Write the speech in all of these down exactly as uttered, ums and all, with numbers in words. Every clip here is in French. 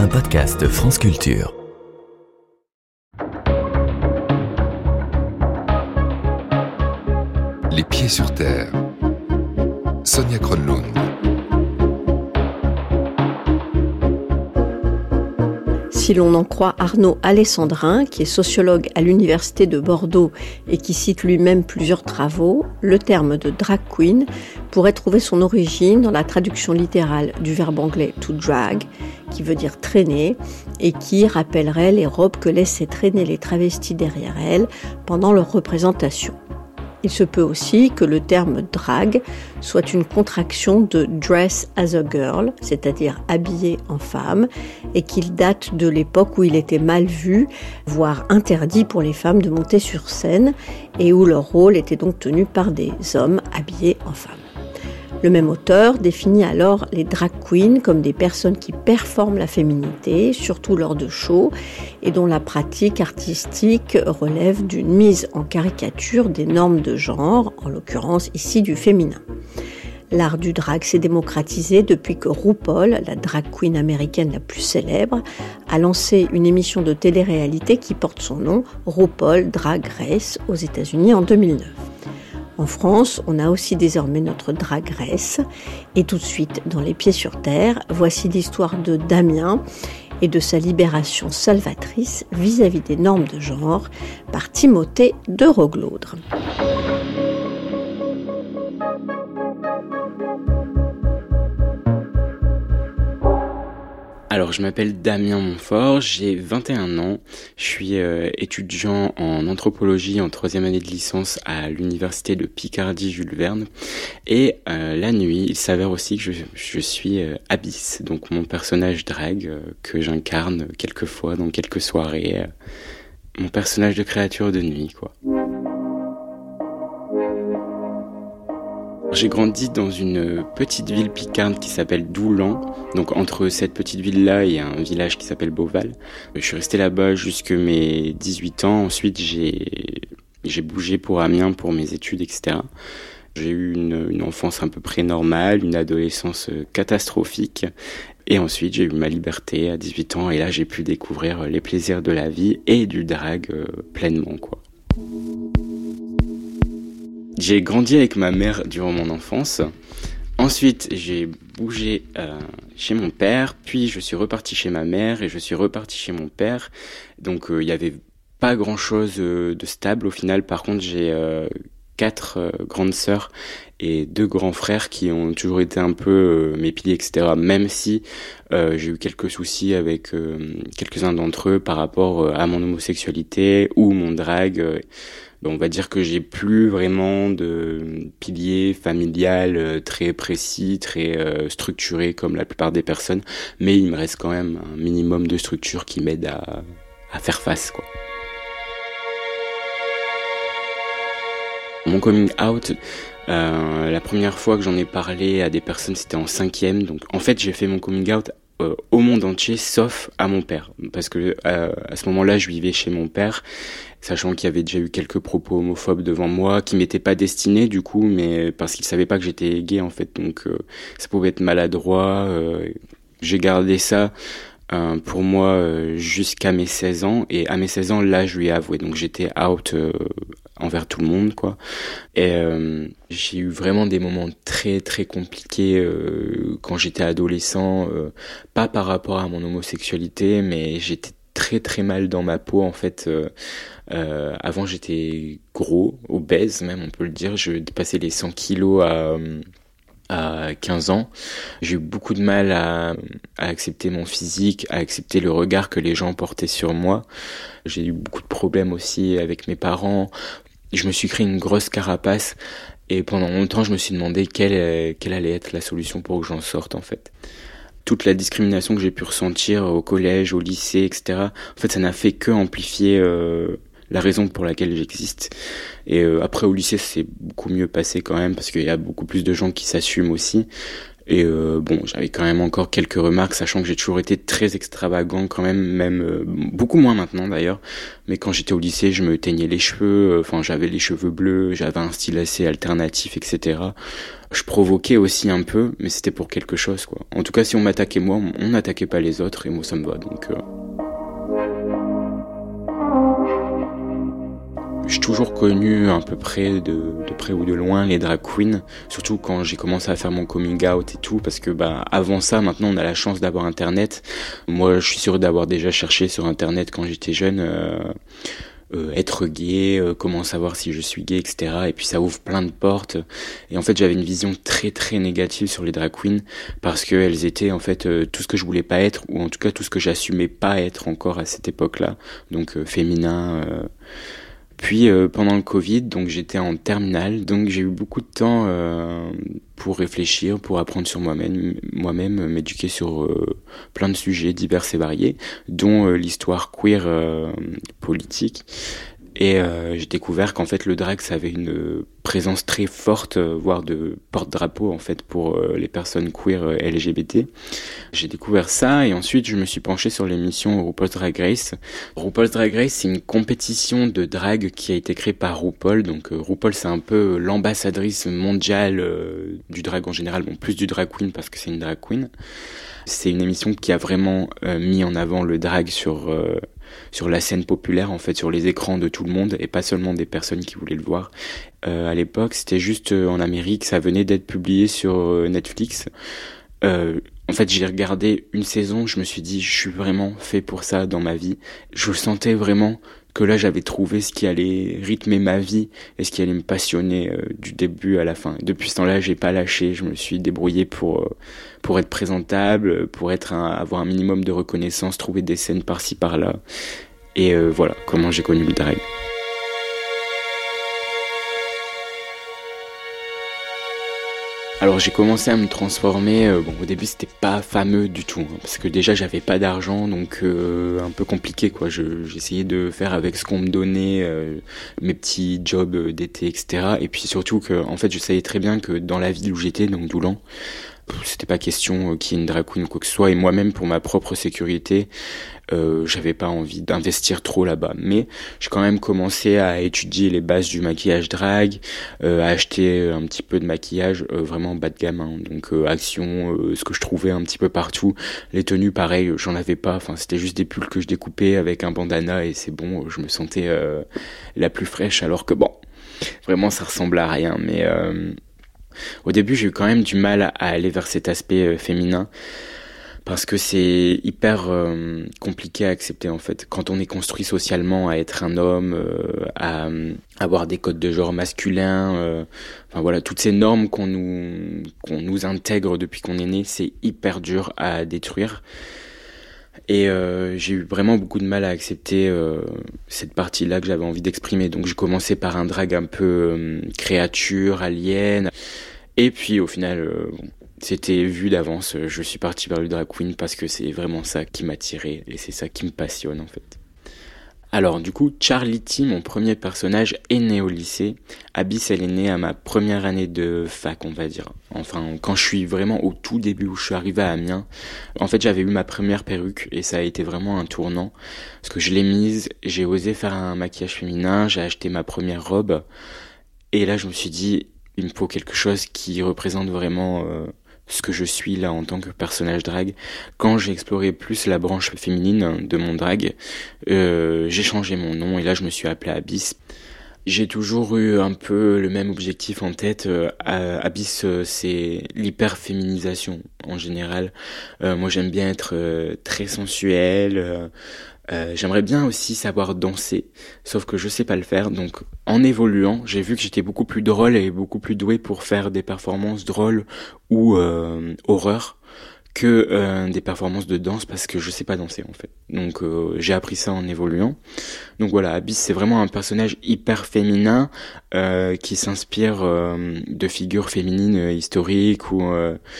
un podcast France Culture. Les pieds sur terre. Sonia Kronlund. Si l'on en croit Arnaud Alessandrin, qui est sociologue à l'université de Bordeaux et qui cite lui-même plusieurs travaux, le terme de drag queen pourrait trouver son origine dans la traduction littérale du verbe anglais to drag, qui veut dire traîner, et qui rappellerait les robes que laissaient traîner les travestis derrière elles pendant leur représentation. Il se peut aussi que le terme drag soit une contraction de dress as a girl, c'est-à-dire habillé en femme, et qu'il date de l'époque où il était mal vu, voire interdit pour les femmes de monter sur scène, et où leur rôle était donc tenu par des hommes habillés en femmes. Le même auteur définit alors les drag queens comme des personnes qui performent la féminité, surtout lors de shows, et dont la pratique artistique relève d'une mise en caricature des normes de genre, en l'occurrence ici du féminin. L'art du drag s'est démocratisé depuis que RuPaul, la drag queen américaine la plus célèbre, a lancé une émission de télé-réalité qui porte son nom, RuPaul Drag Race, aux États-Unis en deux mille neuf. En France, on a aussi désormais notre Drag Race. Et tout de suite, dans Les Pieds sur Terre, voici l'histoire de Damien et de sa libération salvatrice vis-à-vis des normes de genre par Timothée de Roglaudre. Alors, je m'appelle Damien Montfort, j'ai vingt et un ans, je suis euh, étudiant en anthropologie en troisième année de licence à l'université de Picardie Jules Verne. Et euh, la nuit, il s'avère aussi que je, je suis euh, Abyss, donc mon personnage drag euh, que j'incarne quelquefois dans quelques soirées, euh, mon personnage de créature de nuit, quoi. J'ai grandi dans une petite ville picarde qui s'appelle Doulan. Donc entre cette petite ville-là et un village qui s'appelle Beauval. Je suis resté là-bas jusque mes dix-huit ans. Ensuite, j'ai, j'ai bougé pour Amiens pour mes études, et cetera. J'ai eu une, une enfance à peu près normale, une adolescence catastrophique. Et ensuite, j'ai eu ma liberté à dix-huit ans. Et là, j'ai pu découvrir les plaisirs de la vie et du drag euh, pleinement, quoi. J'ai grandi avec ma mère durant mon enfance. Ensuite, j'ai bougé euh, chez mon père, puis je suis reparti chez ma mère et je suis reparti chez mon père. Donc, il euh, y avait pas grand-chose euh, de stable au final. Par contre, j'ai euh, quatre euh, grandes sœurs et deux grands frères qui ont toujours été un peu euh, mes piliers, et cetera. Même si euh, j'ai eu quelques soucis avec euh, quelques-uns d'entre eux par rapport euh, à mon homosexualité ou mon drag. Euh, On va dire que j'ai plus vraiment de pilier familial euh, très précis, très euh, structuré comme la plupart des personnes, mais il me reste quand même un minimum de structure qui m'aide à, à faire face, quoi. Mon coming out, euh, la première fois que j'en ai parlé à des personnes, c'était en cinquième. Donc en fait, j'ai fait mon coming out Euh, au monde entier, sauf à mon père, parce que euh, à ce moment-là, je vivais chez mon père, sachant qu'il y avait déjà eu quelques propos homophobes devant moi, qui m'étaient pas destinés du coup, mais parce qu'il savait pas que j'étais gay en fait, donc euh, ça pouvait être maladroit. Euh, j'ai gardé ça euh, pour moi euh, jusqu'à mes seize ans, et à mes seize ans, là, je lui ai avoué, donc j'étais out euh, envers tout le monde, quoi. Et euh, j'ai eu vraiment des moments très très compliqués euh, quand j'étais adolescent, euh, pas par rapport à mon homosexualité, mais j'étais très très mal dans ma peau en fait. Euh, euh, avant j'étais gros, obèse même on peut le dire, je dépassais les cent kilos à à quinze ans. J'ai eu beaucoup de mal à, à accepter mon physique, à accepter le regard que les gens portaient sur moi. J'ai eu beaucoup de problèmes aussi avec mes parents. Je me suis créé une grosse carapace et pendant longtemps je me suis demandé quelle, quelle allait être la solution pour que j'en sorte en fait. Toute la discrimination que j'ai pu ressentir au collège, au lycée, et cetera. En fait, ça n'a fait que amplifier euh, la raison pour laquelle j'existe. Et euh, après au lycée, c'est beaucoup mieux passé quand même parce qu'il y a beaucoup plus de gens qui s'assument aussi. Et euh, bon, j'avais quand même encore quelques remarques, sachant que j'ai toujours été très extravagant quand même, même euh, beaucoup moins maintenant d'ailleurs. Mais quand j'étais au lycée, je me teignais les cheveux, enfin euh, j'avais les cheveux bleus, j'avais un style assez alternatif, et cetera. Je provoquais aussi un peu, mais c'était pour quelque chose, quoi. En tout cas, si on m'attaquait moi, on n'attaquait pas les autres, et moi ça me va, donc... Euh... J'ai toujours connu à peu près de, de près ou de loin les drag queens, surtout quand j'ai commencé à faire mon coming out et tout, parce que bah avant ça, maintenant on a la chance d'avoir internet. Moi je suis sûr d'avoir déjà cherché sur internet quand j'étais jeune, euh, euh, être gay, euh, comment savoir si je suis gay, et cetera. Et puis ça ouvre plein de portes. Et en fait j'avais une vision très très négative sur les drag queens, parce qu'elles étaient en fait euh, tout ce que je voulais pas être, ou en tout cas tout ce que j'assumais pas être encore à cette époque-là, donc euh, féminin... Euh, Puis euh, pendant le Covid, donc j'étais en terminale, donc j'ai eu beaucoup de temps euh, pour réfléchir, pour apprendre sur moi-même, moi-même m'éduquer sur euh, plein de sujets divers et variés, dont euh, l'histoire queer euh, politique. Et euh, j'ai découvert qu'en fait le drag ça avait une présence très forte, euh, voire de porte-drapeau en fait pour euh, les personnes queer euh, L G B T. J'ai découvert ça et ensuite je me suis penché sur l'émission RuPaul's Drag Race. RuPaul's Drag Race c'est une compétition de drag qui a été créée par RuPaul. Donc euh, RuPaul c'est un peu l'ambassadrice mondiale euh, du drag en général, bon plus du drag queen parce que c'est une drag queen. C'est une émission qui a vraiment euh, mis en avant le drag sur euh, sur la scène populaire, en fait, sur les écrans de tout le monde et pas seulement des personnes qui voulaient le voir. Euh, à l'époque, c'était juste euh, en Amérique, ça venait d'être publié sur euh, Netflix. Euh, en fait, j'ai regardé une saison, je me suis dit, je suis vraiment fait pour ça dans ma vie. Je sentais vraiment que là, j'avais trouvé ce qui allait rythmer ma vie et ce qui allait me passionner euh, du début à la fin. Depuis ce temps-là, j'ai pas lâché, je me suis débrouillé pour euh, pour être présentable, pour être un, avoir un minimum de reconnaissance, trouver des scènes par-ci par-là. Et euh, voilà comment j'ai connu le drag. Alors j'ai commencé à me transformer, euh, bon au début c'était pas fameux du tout, hein, parce que déjà j'avais pas d'argent, donc euh, un peu compliqué quoi, je, j'essayais de faire avec ce qu'on me donnait, euh, mes petits jobs d'été, et cetera. Et puis surtout que en fait je savais très bien que dans la ville où j'étais, donc Doulan, c'était pas question qu'il y ait une drag queen ou quoi que ce soit, et moi-même pour ma propre sécurité, euh, j'avais pas envie d'investir trop là-bas. Mais j'ai quand même commencé à étudier les bases du maquillage drag, euh, à acheter un petit peu de maquillage euh, vraiment bas de gamme, hein. Donc euh, Action, euh, ce que je trouvais un petit peu partout. Les tenues, pareil, j'en avais pas, enfin c'était juste des pulls que je découpais avec un bandana et c'est bon, je me sentais euh, la plus fraîche, alors que bon, vraiment ça ressemble à rien, mais... Euh, Au début, j'ai eu quand même du mal à aller vers cet aspect euh, féminin parce que c'est hyper euh, compliqué à accepter en fait. Quand on est construit socialement à être un homme, euh, à euh, avoir des codes de genre masculins, euh, enfin voilà, toutes ces normes qu'on nous qu'on nous intègre depuis qu'on est né, c'est hyper dur à détruire. Et euh, j'ai eu vraiment beaucoup de mal à accepter euh, cette partie-là que j'avais envie d'exprimer. Donc j'ai commencé par un drag un peu euh, créature, alien. Et puis au final, euh, bon, c'était vu d'avance. Je suis parti vers le drag queen parce que c'est vraiment ça qui m'attirait et c'est ça qui me passionne en fait. Alors du coup, Charlie T, mon premier personnage, est né au lycée. Abyss, elle est née à ma première année de fac, on va dire. Enfin, quand je suis vraiment au tout début, où je suis arrivé à Amiens, en fait, j'avais eu ma première perruque et ça a été vraiment un tournant. Parce que je l'ai mise, j'ai osé faire un maquillage féminin, j'ai acheté ma première robe. Et là, je me suis dit, il me faut quelque chose qui représente vraiment... Euh, ce que je suis là en tant que personnage drag. Quand j'ai exploré plus la branche féminine de mon drag, euh, j'ai changé mon nom et là je me suis appelé Abyss. J'ai toujours eu un peu le même objectif en tête. Euh, Abyss, euh, c'est l'hyper-féminisation en général. Euh, moi j'aime bien être euh, très sensuelle. Euh, Euh, j'aimerais bien aussi savoir danser, sauf que je sais pas le faire, donc en évoluant, j'ai vu que j'étais beaucoup plus drôle et beaucoup plus doué pour faire des performances drôles ou euh, horreur que euh, des performances de danse parce que je sais pas danser en fait. Donc euh, j'ai appris ça en évoluant. Donc voilà, Abyss c'est vraiment un personnage hyper féminin euh, qui s'inspire euh, de figures féminines euh, historiques ou... Euh,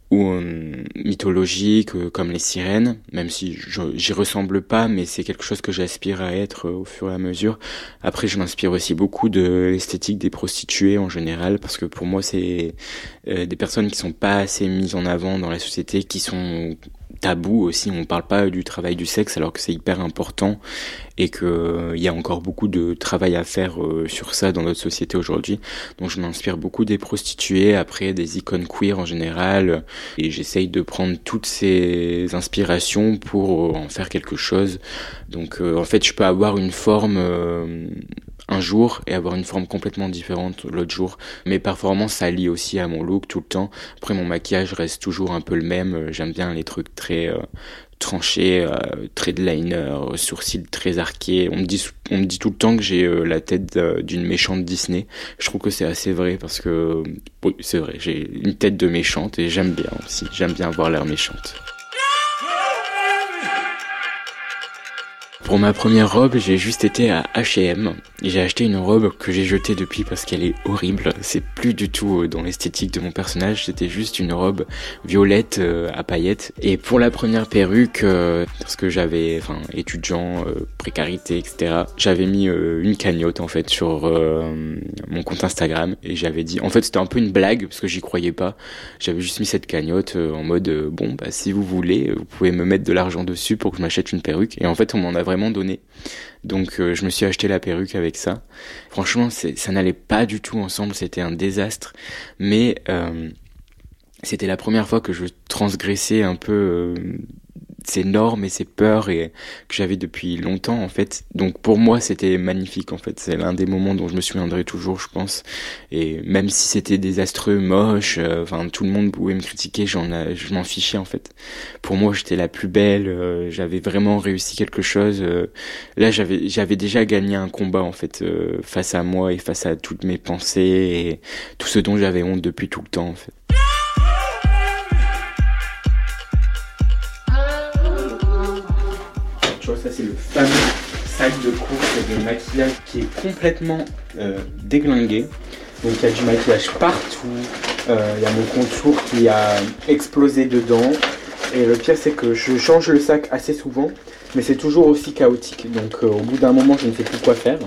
ou euh, mythologiques euh, comme les sirènes, même si je, j'y ressemble pas, mais c'est quelque chose que j'aspire à être euh, au fur et à mesure. Après, je m'inspire aussi beaucoup de l'esthétique des prostituées en général, parce que pour moi, c'est euh, des personnes qui sont pas assez mises en avant dans la société, qui sont tabous aussi. On parle pas du travail du sexe alors que c'est hyper important et que euh, il y a encore beaucoup de travail à faire euh, sur ça dans notre société aujourd'hui. Donc je m'inspire beaucoup des prostituées, après des icônes queer en général, et j'essaye de prendre toutes ces inspirations pour en faire quelque chose. Donc euh, en fait, je peux avoir une forme euh, un jour et avoir une forme complètement différente l'autre jour. Mes performances s'allient aussi à mon look tout le temps. Après, mon maquillage reste toujours un peu le même. J'aime bien les trucs très euh, tranchés, euh, traits de liner, sourcils très arqués. On me dit, on me dit tout le temps que j'ai euh, la tête d'une méchante Disney. Je trouve que c'est assez vrai parce que, oui, c'est vrai, j'ai une tête de méchante et j'aime bien aussi. J'aime bien avoir l'air méchante. Pour ma première robe, j'ai juste été à H et M et j'ai acheté une robe que j'ai jetée depuis parce qu'elle est horrible. C'est plus du tout dans l'esthétique de mon personnage, c'était juste une robe violette euh, à paillettes. Et pour la première perruque, euh, parce que j'avais, enfin, étudiant, euh, précarité, et cetera, j'avais mis euh, une cagnotte en fait sur euh, mon compte Instagram et j'avais dit, en fait c'était un peu une blague parce que j'y croyais pas. J'avais juste mis cette cagnotte euh, en mode, euh, bon bah si vous voulez, vous pouvez me mettre de l'argent dessus pour que je m'achète une perruque. Et en fait on m'en a vraiment donné. Donc euh, je me suis acheté la perruque avec ça. Franchement, c'est, ça n'allait pas du tout ensemble, c'était un désastre. Mais euh, c'était la première fois que je transgressais un peu euh, ces normes et ces peurs et que j'avais depuis longtemps en fait. Donc pour moi c'était magnifique en fait. C'est l'un des moments dont je me souviendrai toujours, je pense. Et même si c'était désastreux, moche, enfin euh, tout le monde pouvait me critiquer, j'en a, je m'en fichais en fait. Pour moi j'étais la plus belle, euh, j'avais vraiment réussi quelque chose. Euh, là j'avais j'avais déjà gagné un combat en fait euh, face à moi et face à toutes mes pensées et tout ce dont j'avais honte depuis tout le temps en fait. Ça c'est le fameux sac de course et de maquillage qui est complètement euh, déglingué. Donc il y a du maquillage partout, euh, il y a mon contour qui a explosé dedans. Et le pire c'est que je change le sac assez souvent, mais c'est toujours aussi chaotique. Donc euh, au bout d'un moment je ne sais plus quoi faire.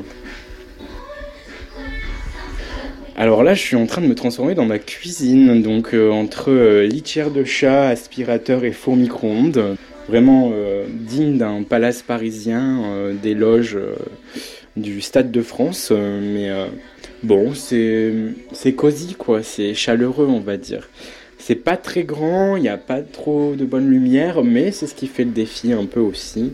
Alors là je suis en train de me transformer dans ma cuisine, donc euh, entre euh, litière de chat, aspirateur et four micro-ondes. Vraiment euh, digne d'un palace parisien, euh, des loges euh, du Stade de France. Euh, mais euh, bon, c'est, c'est cosy, quoi. C'est chaleureux, on va dire. C'est pas très grand, il n'y a pas trop de bonne lumière, mais c'est ce qui fait le défi un peu aussi.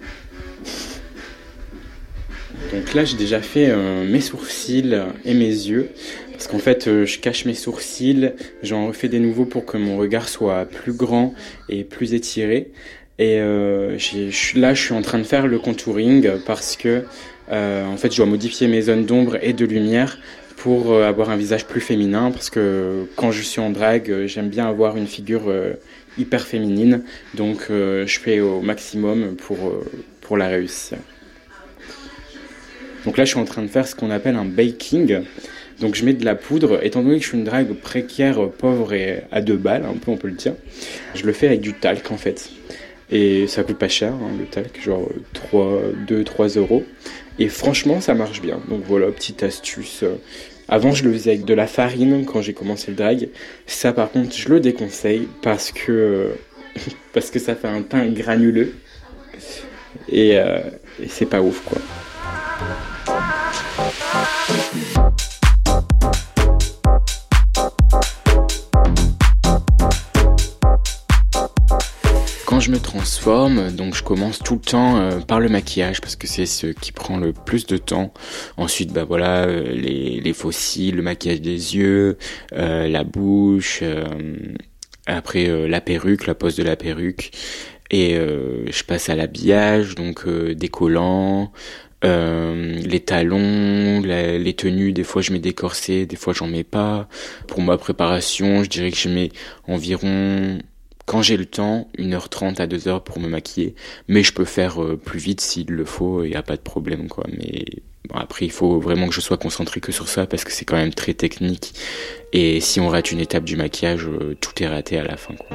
Donc là, j'ai déjà fait euh, mes sourcils et mes yeux. Parce qu'en fait, euh, je cache mes sourcils, j'en refais des nouveaux pour que mon regard soit plus grand et plus étiré. Et euh, j'ai, là, je suis en train de faire le contouring parce que euh, en fait, je dois modifier mes zones d'ombre et de lumière pour euh, avoir un visage plus féminin. Parce que quand je suis en drague, euh, j'aime bien avoir une figure euh, hyper féminine. Donc, euh, je fais au maximum pour, euh, pour la réussir. Donc là, je suis en train de faire ce qu'on appelle un baking. Donc je mets de la poudre, étant donné que je suis une drague précaire, pauvre et à deux balles, un peu on peut le dire, je le fais avec du talc en fait. Et ça coûte pas cher, hein, le talc, genre deux à trois euros. Et franchement, ça marche bien. Donc voilà, petite astuce. Avant, je le faisais avec de la farine quand j'ai commencé le drag. Ça, par contre, je le déconseille parce que, parce que ça fait un teint granuleux. Et, euh, et c'est pas ouf, quoi. Quand je me transforme, donc je commence tout le temps euh, par le maquillage parce que c'est ce qui prend le plus de temps. Ensuite, bah voilà, euh, les, les faux cils, le maquillage des yeux, euh, la bouche, euh, après euh, la perruque, la pose de la perruque. Et euh, je passe à l'habillage, donc euh, des collants, euh, les talons, la, les tenues. Des fois je mets des corsets, des fois j'en mets pas. Pour ma préparation, je dirais que je mets environ... Quand j'ai le temps, une heure trente à deux heures pour me maquiller. Mais je peux faire euh, plus vite s'il le faut, il n'y a pas de problème, quoi. Mais Bon, après, il faut vraiment que je sois concentré que sur ça parce que c'est quand même très technique. Et si on rate une étape du maquillage, euh, tout est raté à la fin, quoi.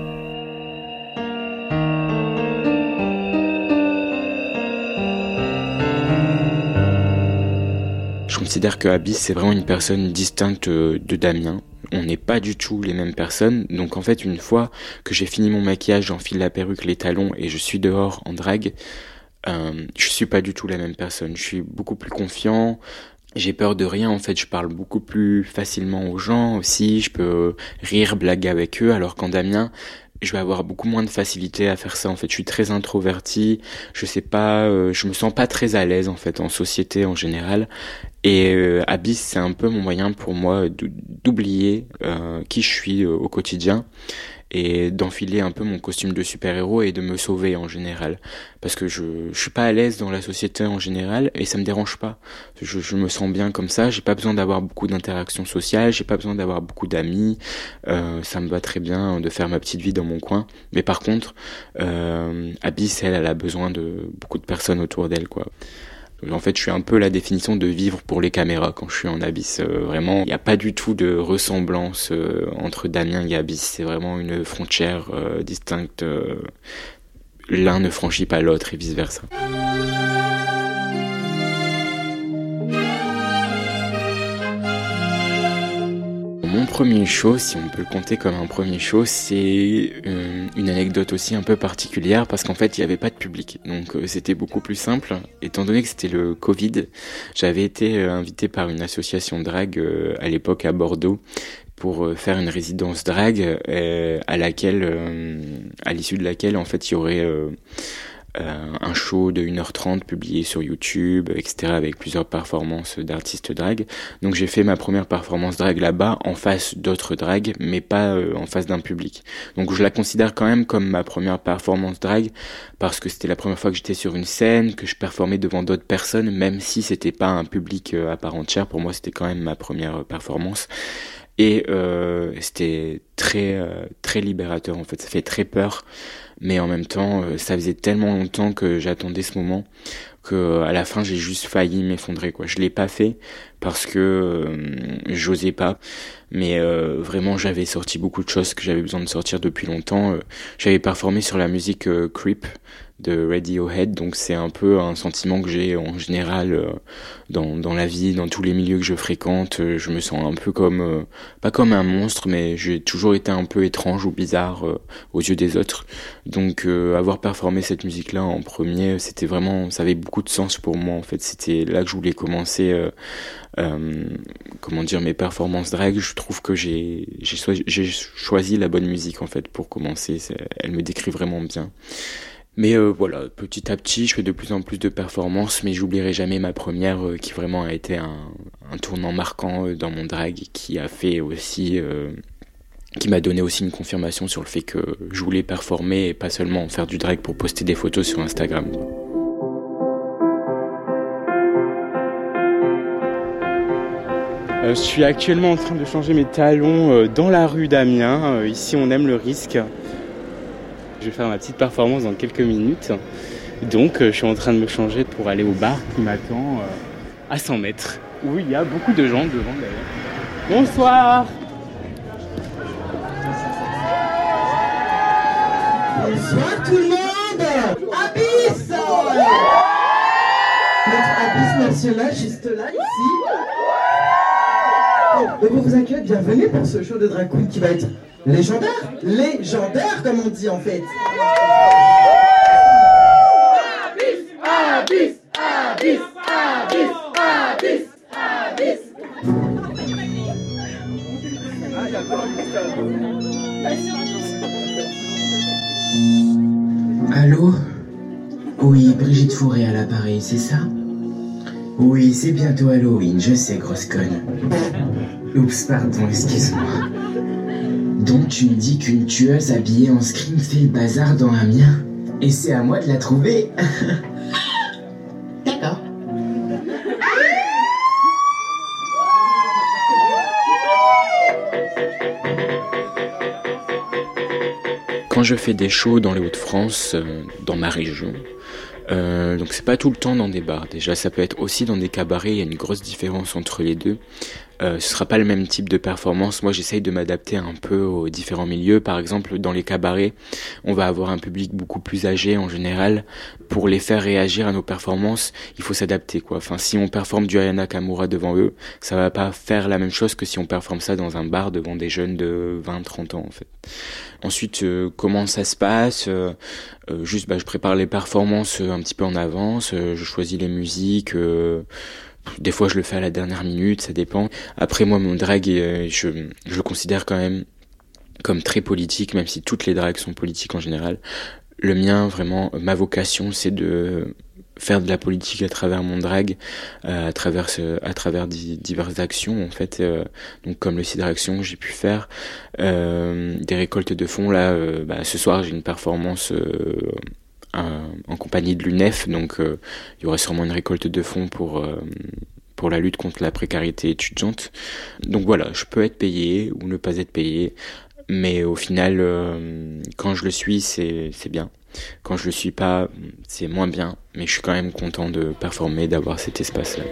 Je considère que Abyss, c'est vraiment une personne distincte de Damien. On n'est pas du tout les mêmes personnes. Donc en fait, une fois que j'ai fini mon maquillage, j'enfile la perruque, les talons et je suis dehors en drague, euh, je suis pas du tout la même personne. Je suis beaucoup plus confiant. J'ai peur de rien, en fait, je parle beaucoup plus facilement aux gens aussi, je peux rire, blaguer avec eux, alors qu'en Damien, je vais avoir beaucoup moins de facilité à faire ça, en fait. Je suis très introverti, je sais pas, euh, je me sens pas très à l'aise, en fait, en société en général. Et euh, Abyss, c'est un peu mon moyen pour moi d'oublier euh, qui je suis euh, au quotidien et d'enfiler un peu mon costume de super-héros et de me sauver en général. Parce que je, je suis pas à l'aise dans la société en général et ça me dérange pas. Je, je me sens bien comme ça, j'ai pas besoin d'avoir beaucoup d'interactions sociales, j'ai pas besoin d'avoir beaucoup d'amis, euh, ça me va très bien de faire ma petite vie dans mon coin. Mais par contre, euh, Abyss, elle, elle a besoin de beaucoup de personnes autour d'elle, quoi. En fait, je suis un peu la définition de vivre pour les caméras quand je suis en Abyss. Euh, vraiment, il n'y a pas du tout de ressemblance euh, entre Damien et Abyss. C'est vraiment une frontière euh, distincte. Euh, l'un ne franchit pas l'autre et vice-versa. Mon premier show, si on peut le compter comme un premier show, c'est euh, une anecdote aussi un peu particulière parce qu'en fait il n'y avait pas de public, donc euh, c'était beaucoup plus simple. Étant donné que c'était le Covid, j'avais été euh, invité par une association drag euh, à l'époque à Bordeaux pour euh, faire une résidence drag euh, à laquelle, euh, à l'issue de laquelle en fait il y aurait euh, Euh, un show de une heure trente publié sur YouTube, et cetera avec plusieurs performances d'artistes drag. Donc j'ai fait ma première performance drag là-bas en face d'autres drags, mais pas euh, en face d'un public. Donc je la considère quand même comme ma première performance drag parce que c'était la première fois que j'étais sur une scène, que je performais devant d'autres personnes, même si c'était pas un public euh, à part entière. Pour moi, c'était quand même ma première performance. Et euh, c'était très euh, très libérateur en fait, ça fait très peur, mais en même temps euh, ça faisait tellement longtemps que j'attendais ce moment que euh, à la fin j'ai juste failli m'effondrer, quoi. Je l'ai pas fait parce que euh, j'osais pas, mais euh, vraiment j'avais sorti beaucoup de choses que j'avais besoin de sortir depuis longtemps. Euh, j'avais performé sur la musique euh, Creep de Radiohead, donc c'est un peu un sentiment que j'ai en général euh, dans dans la vie, dans tous les milieux que je fréquente. Euh, je me sens un peu comme euh, pas comme un monstre, mais j'ai toujours été un peu étrange ou bizarre euh, aux yeux des autres. Donc euh, avoir performé cette musique-là en premier, c'était vraiment, ça avait beaucoup de sens pour moi en fait. C'était là que je voulais commencer euh, euh, comment dire, mes performances drag. Je trouve que j'ai j'ai choisi, j'ai choisi la bonne musique en fait pour commencer. C'est, elle me décrit vraiment bien. Mais euh, voilà, petit à petit, je fais de plus en plus de performances, mais j'oublierai jamais ma première euh, qui vraiment a été un, un tournant marquant euh, dans mon drag, qui a fait aussi, euh, qui m'a donné aussi une confirmation sur le fait que je voulais performer et pas seulement faire du drag pour poster des photos sur Instagram. Euh, je suis actuellement en train de changer mes talons euh, dans la rue d'Amiens. Euh, ici, on aime le risque. Je vais faire ma petite performance dans quelques minutes. Donc, euh, je suis en train de me changer pour aller au bar qui m'attend euh, à cent mètres. Où il y a beaucoup de gens devant d'ailleurs. Bonsoir. Bonsoir tout le monde. Abyss. Notre Abyss national juste là, ici. Bon, donc on vous accueille, bienvenue pour ce show de drag queen qui va être légendaire. Légendaire, comme on dit en fait. Abyss, Abyss, Abyss, Abyss, Abyss, Abyss. Allô? Oui, Brigitte Fourré à l'appareil, c'est ça? Oui, c'est bientôt Halloween, je sais, grosse conne. Oups, pardon, excuse-moi. Donc tu me dis qu'une tueuse habillée en scream fait le bazar dans Amiens? Et c'est à moi de la trouver? D'accord. Quand je fais des shows dans les Hauts-de-France, euh, dans ma région, Euh, donc c'est pas tout le temps dans des bars. Déjà, ça peut être aussi dans des cabarets. Il y a une grosse différence entre les deux. Euh, ce sera pas le même type de performance. Moi, j'essaye de m'adapter un peu aux différents milieux. Par exemple, dans les cabarets, on va avoir un public beaucoup plus âgé en général. Pour les faire réagir à nos performances, il faut s'adapter, quoi. Enfin, si on performe du Aya Nakamura devant eux, ça va pas faire la même chose que si on performe ça dans un bar devant des jeunes de vingt trente ans, en fait. Ensuite, euh, comment ça se passe euh, euh, Juste, bah, je prépare les performances euh, un petit peu en avance. Euh, je choisis les musiques. Euh, Des fois, je le fais à la dernière minute, ça dépend. Après, moi, mon drag, euh, je, je le considère quand même comme très politique, même si toutes les drags sont politiques en général. Le mien, vraiment, ma vocation, c'est de faire de la politique à travers mon drag, euh, à travers ce, à travers di, diverses actions, en fait. Euh, donc, comme le Cidre Action que j'ai pu faire, euh, des récoltes de fonds. Là, euh, bah, ce soir, j'ai une performance Euh, en compagnie de l'U N E F, donc euh, il y aurait sûrement une récolte de fonds pour euh, pour la lutte contre la précarité étudiante. Donc voilà, je peux être payé ou ne pas être payé, mais au final, euh, quand je le suis, c'est c'est bien. Quand je le suis pas, c'est moins bien, mais je suis quand même content de performer, d'avoir cet espace-là.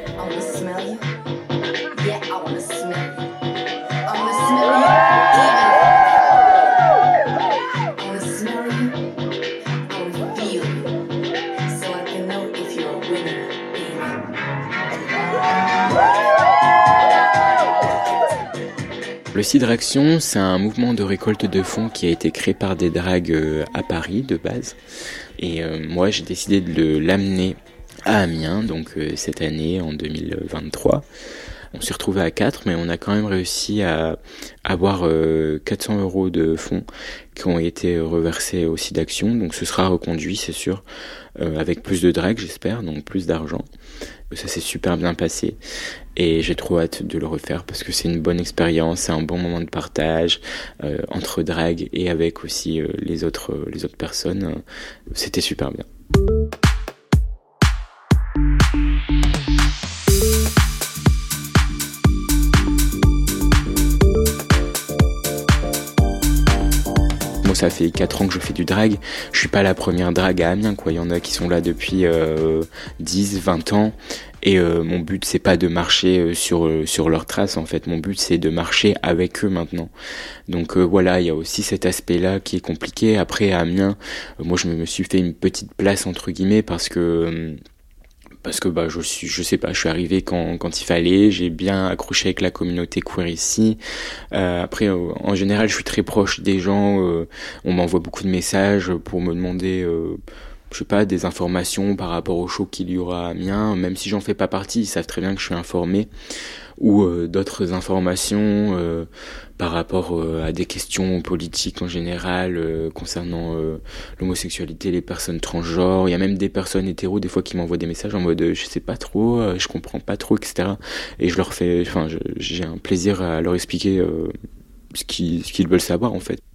Le Cidre Action, c'est un mouvement de récolte de fonds qui a été créé par des drags euh, à Paris de base. Et euh, moi, j'ai décidé de le, l'amener à Amiens, donc euh, cette année, en deux mille vingt-trois. On s'est retrouvé à quatre, mais on a quand même réussi à avoir euh, quatre cents euros de fonds qui ont été reversés au Cidre Action. Donc ce sera reconduit, c'est sûr, euh, avec plus de drags, j'espère, donc plus d'argent. Ça s'est super bien passé et j'ai trop hâte de le refaire parce que c'est une bonne expérience, c'est un bon moment de partage euh, entre drag et avec aussi euh, les autres euh, les autres personnes. C'était super bien. Moi, ça fait quatre ans que je fais du drag. Je suis pas la première drag à Amiens, quoi. Il y en a qui sont là depuis euh, dix, vingt ans. Et euh, mon but, c'est pas de marcher sur sur leurs traces, en fait. Mon but, c'est de marcher avec eux maintenant. Donc euh, voilà, il y a aussi cet aspect-là qui est compliqué. Après, à Amiens, euh, moi, je me suis fait une petite place, entre guillemets, parce que... Euh, parce que bah je suis je sais pas je suis arrivé quand quand il fallait, j'ai bien accroché avec la communauté queer ici. Euh, après euh, en général je suis très proche des gens, euh, on m'envoie beaucoup de messages pour me demander euh, je sais pas des informations par rapport au show qu'il y aura à Amiens, même si j'en fais pas partie, ils savent très bien que je suis informé, ou euh, d'autres informations euh, par rapport euh, à des questions politiques en général euh, concernant euh, l'homosexualité, les personnes transgenres. Il y a même des personnes hétéros des fois qui m'envoient des messages en mode euh, je sais pas trop, euh, je comprends pas trop, et cetera. Et je leur fais, enfin, je, j'ai un plaisir à leur expliquer euh, ce qu'ils, ce qu'ils veulent savoir en fait.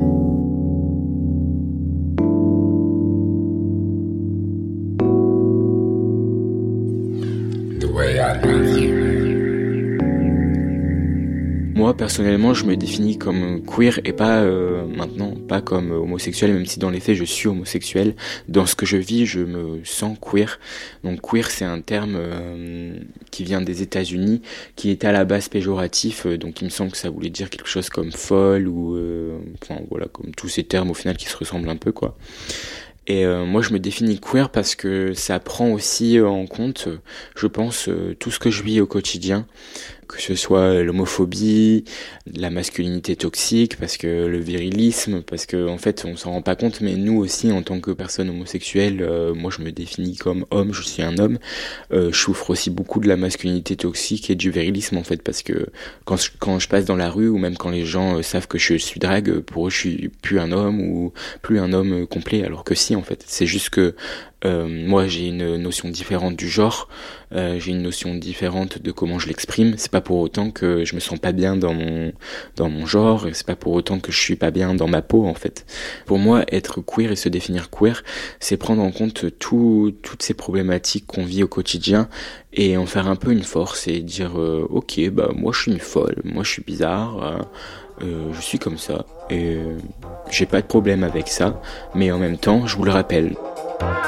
Moi, personnellement, je me définis comme queer et pas euh, maintenant, pas comme homosexuel, même si dans les faits, je suis homosexuel. Dans ce que je vis, je me sens queer. Donc queer, c'est un terme euh, qui vient des États-Unis, qui était à la base péjoratif, euh, donc il me semble que ça voulait dire quelque chose comme folle ou, euh, enfin voilà, comme tous ces termes au final qui se ressemblent un peu, quoi. Et euh, moi, je me définis queer parce que ça prend aussi en compte, je pense, euh, tout ce que je vis au quotidien, que ce soit l'homophobie, la masculinité toxique, parce que le virilisme, parce que en fait, on s'en rend pas compte, mais nous aussi, en tant que personne homosexuelle, euh, moi, je me définis comme homme, je suis un homme. Euh, je souffre aussi beaucoup de la masculinité toxique et du virilisme, en fait, parce que quand je, quand je passe dans la rue, ou même quand les gens euh, savent que je suis drague, pour eux, je suis plus un homme ou plus un homme complet, alors que si, en fait. C'est juste que euh, moi, j'ai une notion différente du genre, euh, j'ai une notion différente de comment je l'exprime. C'est pas pour autant que je me sens pas bien dans mon dans mon genre, et c'est pas pour autant que je suis pas bien dans ma peau, en fait. Pour moi, être queer et se définir queer, c'est prendre en compte tout, toutes ces problématiques qu'on vit au quotidien et en faire un peu une force et dire euh, ok, bah moi je suis une folle, moi je suis bizarre. Euh, Euh, je suis comme ça et euh, j'ai pas de problème avec ça, mais en même temps je vous le rappelle.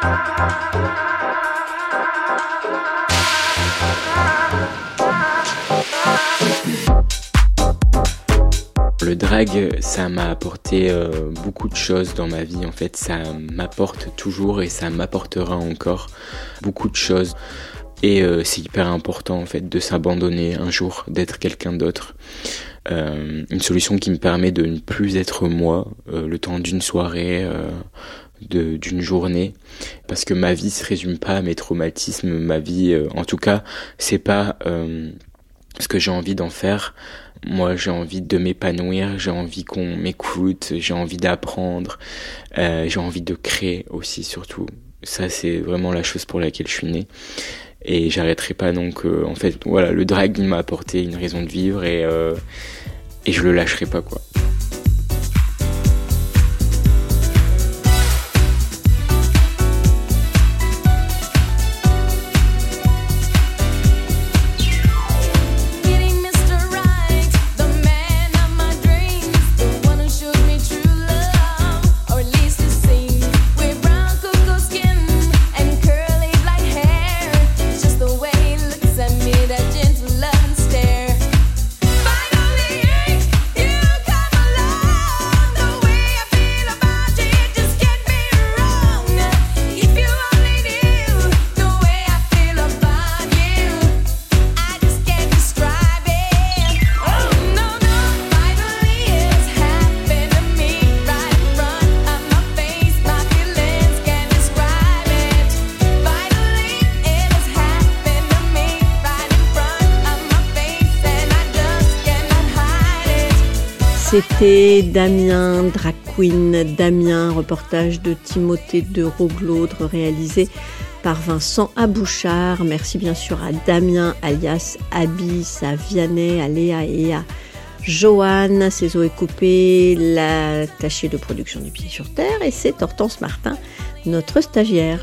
Le drag, ça m'a apporté euh, beaucoup de choses dans ma vie. En fait, ça m'apporte toujours et ça m'apportera encore beaucoup de choses. Et euh, c'est hyper important en fait de s'abandonner un jour, d'être quelqu'un d'autre. Euh, une solution qui me permet de ne plus être moi euh, le temps d'une soirée, euh, de, d'une journée. Parce que ma vie se résume pas à mes traumatismes. Ma vie, euh, en tout cas, c'est pas euh, ce que j'ai envie d'en faire. Moi, j'ai envie de m'épanouir, j'ai envie qu'on m'écoute, j'ai envie d'apprendre, euh, j'ai envie de créer aussi, surtout. Ça, c'est vraiment la chose pour laquelle je suis né. Et j'arrêterai pas, donc, euh, en fait, voilà, le drag, il m'a apporté une raison de vivre et, euh, et je le lâcherai pas, quoi. C'était Damien, drag queen, Damien, reportage de Timothée de Roglaudre réalisé par Vincent Abouchard. Merci bien sûr à Damien alias Abis, à Vianney, à Léa et à Joanne. C'est Zoé Coupé, l'attachée de production du Pied sur Terre, et c'est Hortense Martin, notre stagiaire.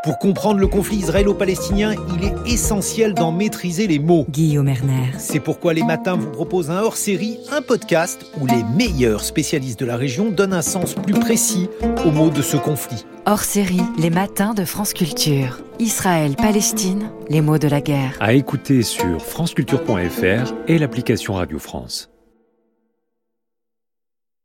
Pour comprendre le conflit israélo-palestinien, il est essentiel d'en maîtriser les mots. Guillaume Erner. C'est pourquoi Les Matins vous propose un hors-série, un podcast où les meilleurs spécialistes de la région donnent un sens plus précis aux mots de ce conflit. Hors-série, Les Matins de France Culture. Israël-Palestine, les mots de la guerre. À écouter sur franceculture point f r et l'application Radio France.